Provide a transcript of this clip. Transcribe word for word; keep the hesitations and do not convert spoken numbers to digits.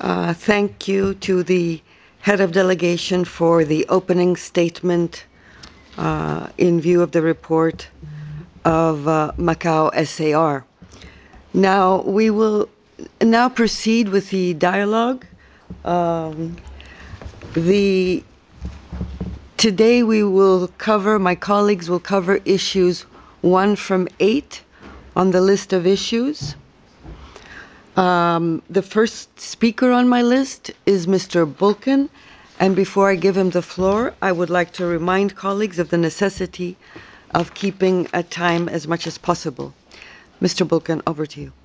Uh, thank you to the head of delegation for the opening statement uh, in view of the report of uh, Macau S A R. Now we will now proceed with the dialogue. Um, the today we will cover, my colleagues will cover issues one from eight on the list of issues. Um, the first speaker on my list is Mister Bulkin, and before I give him the floor, I would like to remind colleagues of the necessity of keeping a time as much as possible. Mister Bulkin, over to you.